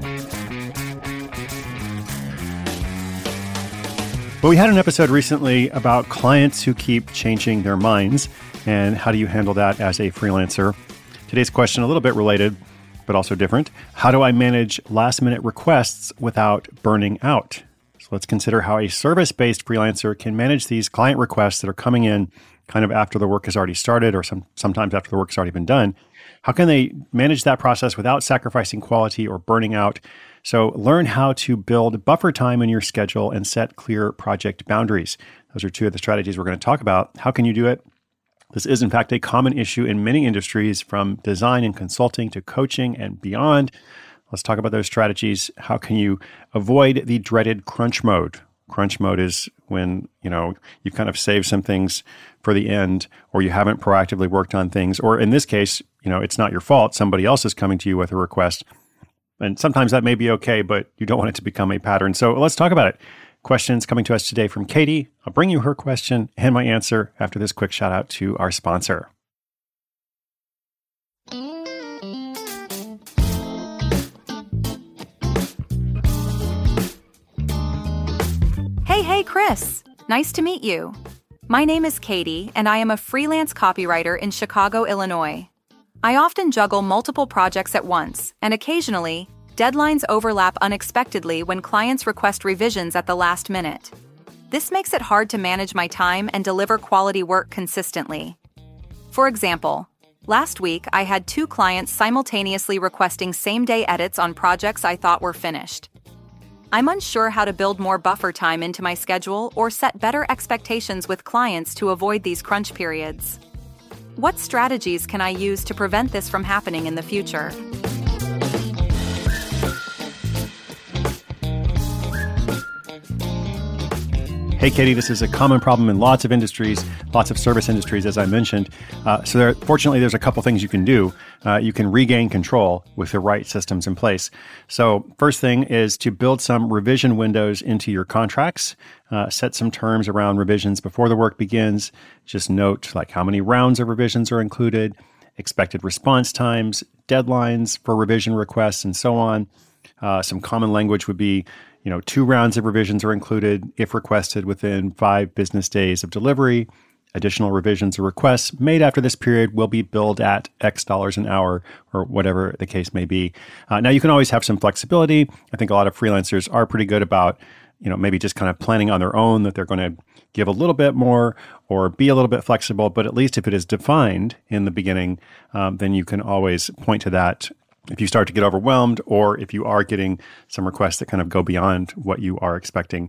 Well, we had an episode recently about clients who keep changing their minds, and how do you handle that as a freelancer? Today's question, a little bit related, but also different. How do I manage last-minute requests without burning out? So let's consider how a service-based freelancer can manage these client requests that are coming in kind of after the work has already started, or sometimes after the work has already been done. How can they manage that process without sacrificing quality or burning out? So learn how to build buffer time in your schedule and set clear project boundaries. Those are two of the strategies we're going to talk about. How can you do it? This is, in fact, a common issue in many industries, from design and consulting to coaching and beyond. Let's talk about those strategies. How can you avoid the dreaded crunch mode? Crunch mode is when, you kind of save some things for the end, or you haven't proactively worked on things, or in this case, it's not your fault. Somebody else is coming to you with a request. And sometimes that may be okay, but you don't want it to become a pattern. So let's talk about it. Questions coming to us today from Katie. I'll bring you her question and my answer after this quick shout out to our sponsor. Hey, Chris. Nice to meet you. My name is Katie, and I am a freelance copywriter in Chicago, Illinois. I often juggle multiple projects at once, and occasionally, deadlines overlap unexpectedly when clients request revisions at the last minute. This makes it hard to manage my time and deliver quality work consistently. For example, last week I had 2 clients simultaneously requesting same-day edits on projects I thought were finished. I'm unsure how to build more buffer time into my schedule or set better expectations with clients to avoid these crunch periods. What strategies can I use to prevent this from happening in the future? Hey, Katie, this is a common problem in lots of industries, lots of service industries, as I mentioned. Fortunately, there's a couple things you can do. You can regain control with the right systems in place. So first thing is to build some revision windows into your contracts. Set some terms around revisions before the work begins. Just note like how many rounds of revisions are included, expected response times, deadlines for revision requests, and so on. Some common language would be 2 rounds of revisions are included if requested within 5 business days of delivery. Additional revisions or requests made after this period will be billed at X dollars an hour, or whatever the case may be. Now, you can always have some flexibility. I think a lot of freelancers are pretty good about, maybe just kind of planning on their own that they're going to give a little bit more or be a little bit flexible. But at least if it is defined in the beginning, then you can always point to that. If you start to get overwhelmed, or if you are getting some requests that kind of go beyond what you are expecting,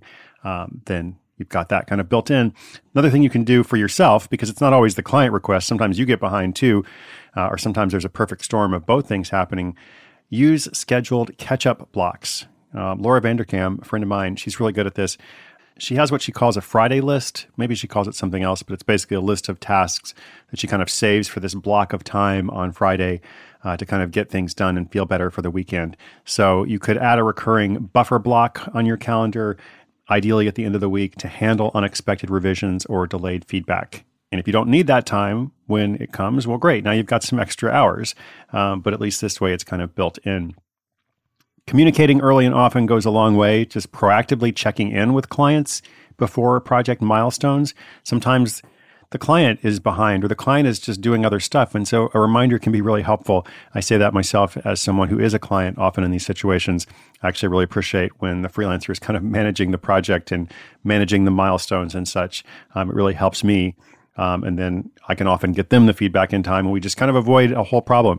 then you've got that kind of built in. Another thing you can do for yourself, because it's not always the client request, sometimes you get behind too, or sometimes there's a perfect storm of both things happening. Use scheduled catch-up blocks. Laura Vanderkam, a friend of mine, she's really good at this. She has what she calls a Friday list. Maybe she calls it something else, but it's basically a list of tasks that she kind of saves for this block of time on Friday to kind of get things done and feel better for the weekend. So you could add a recurring buffer block on your calendar, ideally at the end of the week, to handle unexpected revisions or delayed feedback. And if you don't need that time when it comes, well, great. Now you've got some extra hours, but at least this way it's kind of built in. Communicating early and often goes a long way. Just proactively checking in with clients before project milestones. Sometimes the client is behind, or the client is just doing other stuff. And so a reminder can be really helpful. I say that myself as someone who is a client often in these situations. I actually really appreciate when the freelancer is kind of managing the project and managing the milestones and such. It really helps me. And then I can often get them the feedback in time, and we just kind of avoid a whole problem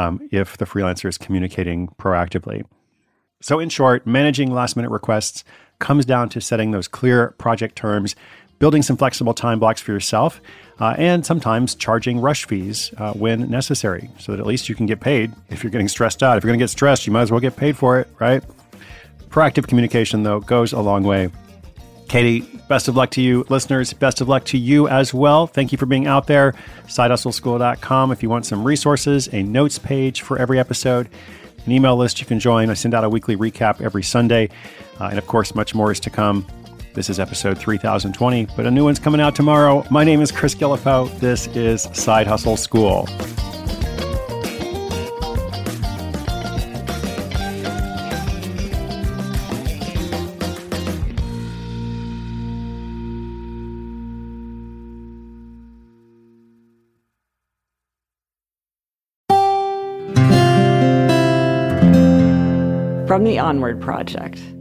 if the freelancer is communicating proactively. So in short, managing last-minute requests comes down to setting those clear project terms, building some flexible time blocks for yourself, and sometimes charging rush fees when necessary, so that at least you can get paid if you're getting stressed out. If you're going to get stressed, you might as well get paid for it, right? Proactive communication, though, goes a long way. Katie, best of luck to you. Listeners, best of luck to you as well. Thank you for being out there. SideHustleSchool.com if you want some resources, a notes page for every episode, an email list you can join. I send out a weekly recap every Sunday. And of course, much more is to come. This is episode 3020, but a new one's coming out tomorrow. My name is Chris Guillebeau. This is Side Hustle School. From the Onward Project.